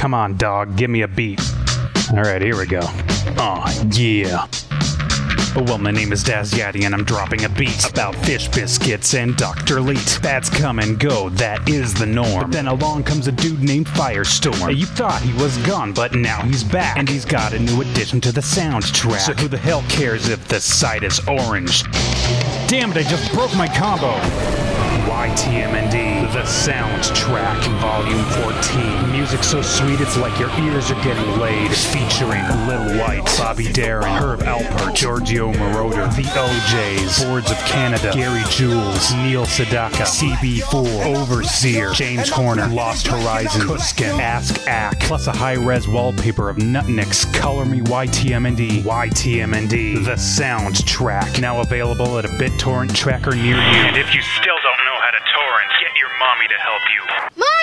Come on, dog, give me a beat. Alright, here we go. Yeah. Well, my name is Daz Yaddy, and I'm dropping a beat about fish biscuits and Dr. Leet. Fads come and go, that is the norm. But then along comes a dude named Firestorm. You thought he was gone, but now he's back. And he's got a new addition to the soundtrack. So who the hell cares if the side is orange? Damn it, I just broke my combo! YTMND, the soundtrack, volume 14. Music so sweet it's like your ears are getting laid. Featuring Lil White, Bobby Darin, Herb Alpert, Giorgio Moroder, The OJs, Boards of Canada, Gary Jules, Neil Sedaka, CB4, Overseer, James Horner, Lost Horizon, Kuskin, Ask Ack, plus a high-res wallpaper of Nutniks. Color Me YTMND. YTMND, the soundtrack. Now available at a BitTorrent tracker near you. And if you still don't know how to torrent, get your mommy to help you.